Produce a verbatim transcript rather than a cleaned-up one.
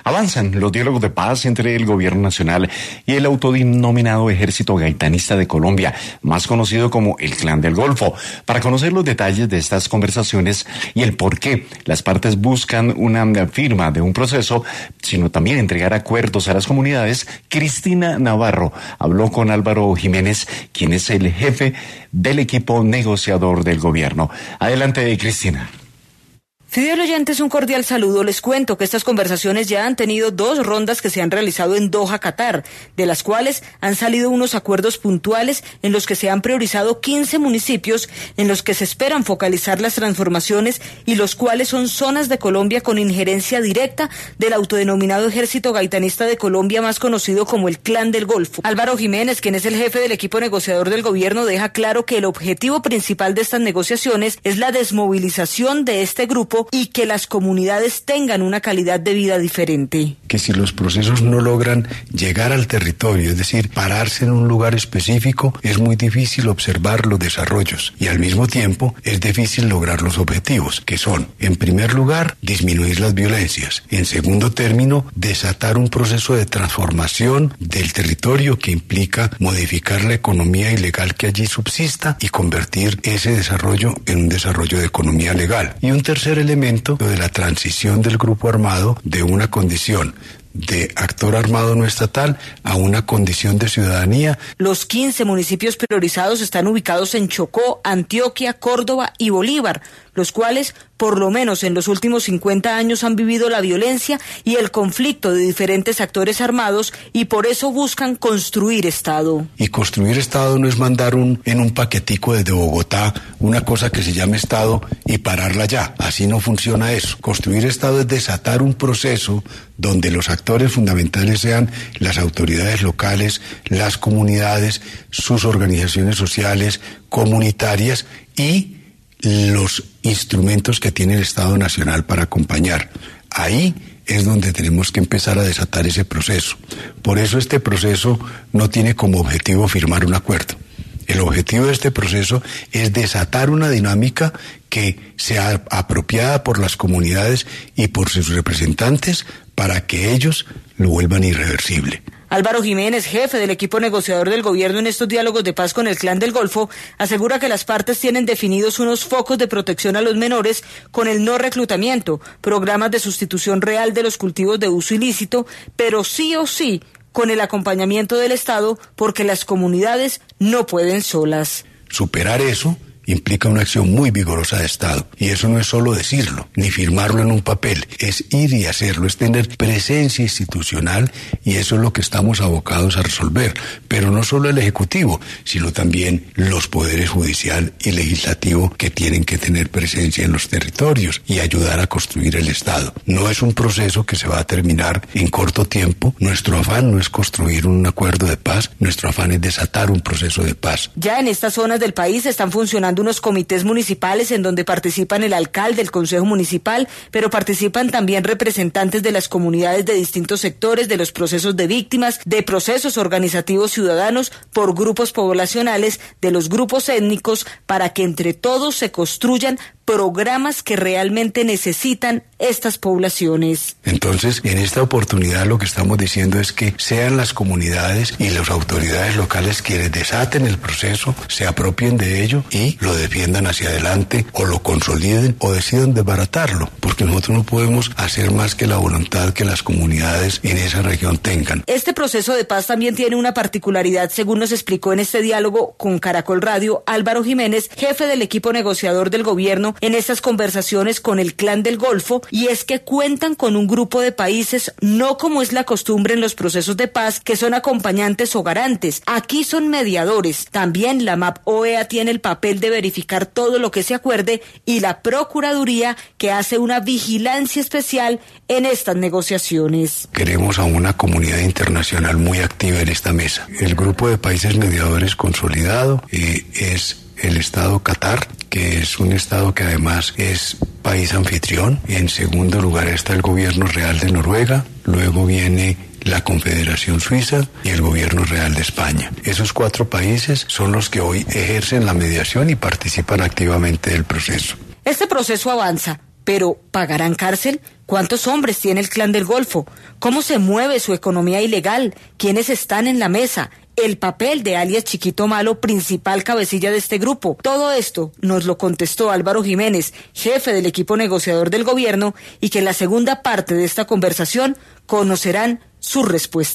Avanzan los diálogos de paz entre el gobierno nacional y el autodenominado Ejército Gaitanista de Colombia, más conocido como el Clan del Golfo. Para conocer los detalles de estas conversaciones y el por qué las partes buscan una firma de un proceso, sino también entregar acuerdos a las comunidades, Cristina Navarro habló con Álvaro Jiménez, quien es el jefe del equipo negociador del gobierno. Adelante, Cristina. Fidel oyentes, un cordial saludo. Les cuento que estas conversaciones ya han tenido dos rondas que se han realizado en Doha, Qatar, de las cuales han salido unos acuerdos puntuales en los que se han priorizado quince municipios en los que se esperan focalizar las transformaciones y los cuales son zonas de Colombia con injerencia directa del autodenominado Ejército Gaitanista de Colombia, más conocido como el Clan del Golfo. Álvaro Jiménez, quien es el jefe del equipo negociador del gobierno, deja claro que el objetivo principal de estas negociaciones es la desmovilización de este grupo y que las comunidades tengan una calidad de vida diferente. Que si los procesos no logran llegar al territorio, es decir, pararse en un lugar específico, es muy difícil observar los desarrollos y al mismo tiempo es difícil lograr los objetivos, que son, en primer lugar, disminuir las violencias, en segundo término, desatar un proceso de transformación del territorio que implica modificar la economía ilegal que allí subsista y convertir ese desarrollo en un desarrollo de economía legal. Y un tercer elemento de la transición del grupo armado de una condición de actor armado no estatal a una condición de ciudadanía. Los quince municipios priorizados están ubicados en Chocó, Antioquia, Córdoba y Bolívar, los cuales, por lo menos en los últimos cincuenta años, han vivido la violencia y el conflicto de diferentes actores armados y por eso buscan construir Estado. Y construir Estado no es mandar un, en un paquetico desde Bogotá una cosa que se llame Estado y pararla ya. Así no funciona eso. Construir Estado es desatar un proceso donde los actores fundamentales sean las autoridades locales, las comunidades, sus organizaciones sociales, comunitarias y los instrumentos que tiene el Estado Nacional para acompañar. Ahí es donde tenemos que empezar a desatar ese proceso. Por eso este proceso no tiene como objetivo firmar un acuerdo. El objetivo de este proceso es desatar una dinámica que sea apropiada por las comunidades y por sus representantes para que ellos lo vuelvan irreversible. Álvaro Jiménez, jefe del equipo negociador del gobierno en estos diálogos de paz con el Clan del Golfo, asegura que las partes tienen definidos unos focos de protección a los menores con el no reclutamiento, programas de sustitución real de los cultivos de uso ilícito, pero sí o sí con el acompañamiento del Estado, porque las comunidades no pueden solas. Superar eso implica una acción muy vigorosa de Estado. Y eso no es solo decirlo, ni firmarlo en un papel, es ir y hacerlo, es tener presencia institucional y eso es lo que estamos abocados a resolver. Pero no solo el Ejecutivo, sino también los poderes judicial y legislativo que tienen que tener presencia en los territorios y ayudar a construir el Estado. No es un proceso que se va a terminar en corto tiempo. Nuestro afán no es construir un acuerdo de paz, nuestro afán es desatar un proceso de paz. Ya en estas zonas del país están funcionando unos comités municipales en donde participan el alcalde, el consejo municipal, pero participan también representantes de las comunidades de distintos sectores, de los procesos de víctimas, de procesos organizativos ciudadanos, por grupos poblacionales, de los grupos étnicos, para que entre todos se construyan programas que realmente necesitan estas poblaciones. Entonces, en esta oportunidad lo que estamos diciendo es que sean las comunidades y las autoridades locales quienes desaten el proceso, se apropien de ello y lo defiendan hacia adelante o lo consoliden o decidan desbaratarlo, porque nosotros no podemos hacer más que la voluntad que las comunidades en esa región tengan. Este proceso de paz también tiene una particularidad, según nos explicó en este diálogo con Caracol Radio Álvaro Jiménez, jefe del equipo negociador del gobierno en estas conversaciones con el Clan del Golfo, y es que cuentan con un grupo de países, no como es la costumbre en los procesos de paz, que son acompañantes o garantes. Aquí son mediadores. También la MAP O E A tiene el papel de verificar todo lo que se acuerde y la Procuraduría, que hace una vigilancia especial en estas negociaciones. Queremos a una comunidad internacional muy activa en esta mesa. El grupo de países mediadores consolidado eh, es el Estado Qatar, que es un Estado que además es país anfitrión. En segundo lugar está el Gobierno Real de Noruega, luego viene la Confederación Suiza y el Gobierno Real de España. Esos cuatro países son los que hoy ejercen la mediación y participan activamente del proceso. Este proceso avanza, pero ¿pagarán cárcel? ¿Cuántos hombres tiene el Clan del Golfo? ¿Cómo se mueve su economía ilegal? ¿Quiénes están en la mesa? El papel de alias Chiquito Malo, principal cabecilla de este grupo. Todo esto nos lo contestó Álvaro Jiménez, jefe del equipo negociador del gobierno, y que en la segunda parte de esta conversación conocerán su respuesta.